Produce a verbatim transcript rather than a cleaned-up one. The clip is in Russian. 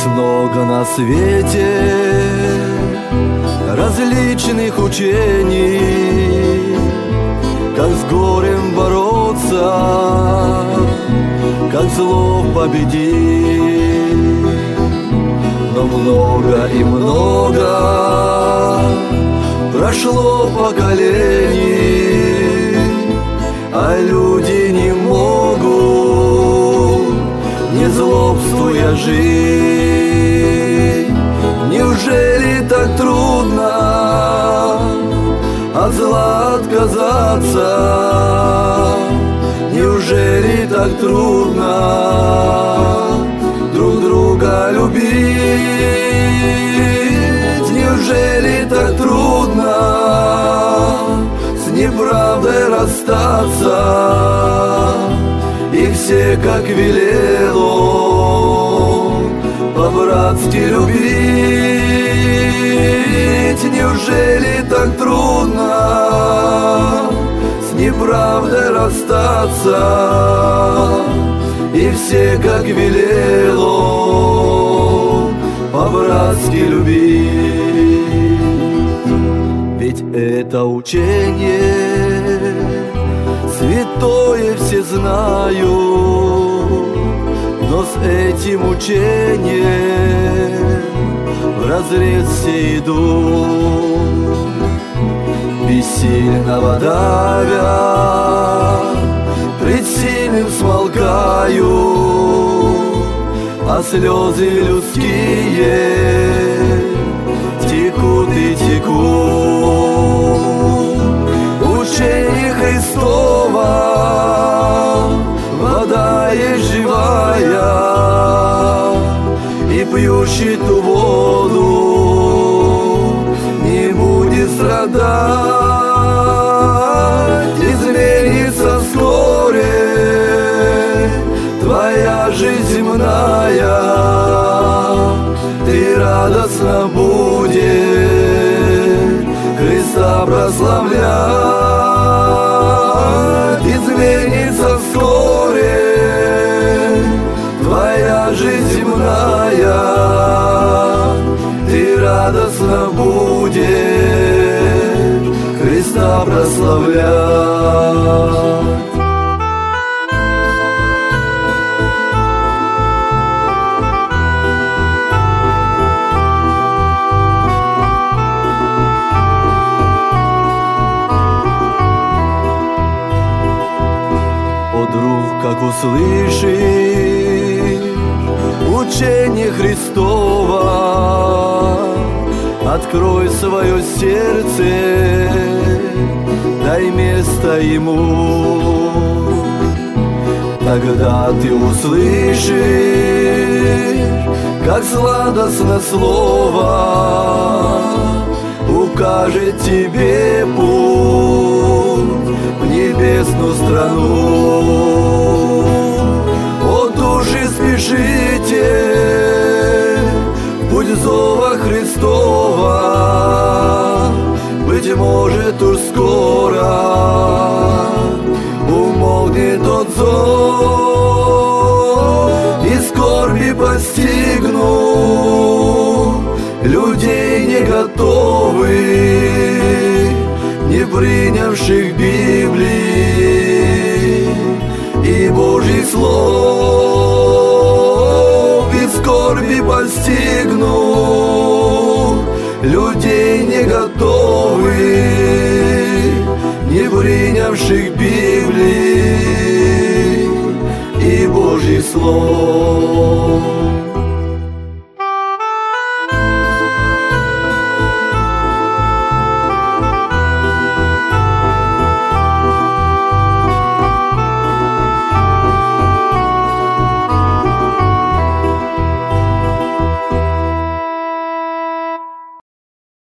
много на свете различных учений, как с горем бороться, как зло победить. Но много и много прошло поколений, а люди не могут, не злобствуя, жить. Неужели так трудно от зла отказаться? Неужели так трудно друг друга любить? Неужели так трудно с неправдой расстаться и все, как велел Он, по-братски любить? Неужели так трудно с неправдой расстаться и все, как велел Он, по-братски любить? Ведь это учение святое все знают, но с этим учением вразрез все идут. Бессильного давят, пред сильным смолкают, а слезы людские текут и текут. Учение Христово, вода есть живая, и пьющий ту воду не будет страдать. Изменится вскоре твоя жизнь земная, ты радостно будешь Христа прославлять. Изменится вскоре твоя жизнь земная, ты радостно будешь Христа прославлять. О, друг, как услышишь учение Христово, открой свое сердце, дай место Ему. Тогда ты услышишь, как сладостно слово укажет тебе путь в небесную страну. О, души, спешите в путь зова Христова, быть может, уж скоро умолкнет тот зов, и скорби постигнут людей не готовых, не принявших Библии и Божьих слов. И скорби постигнут людей не готовых, не принявших Библии и Божьих слов.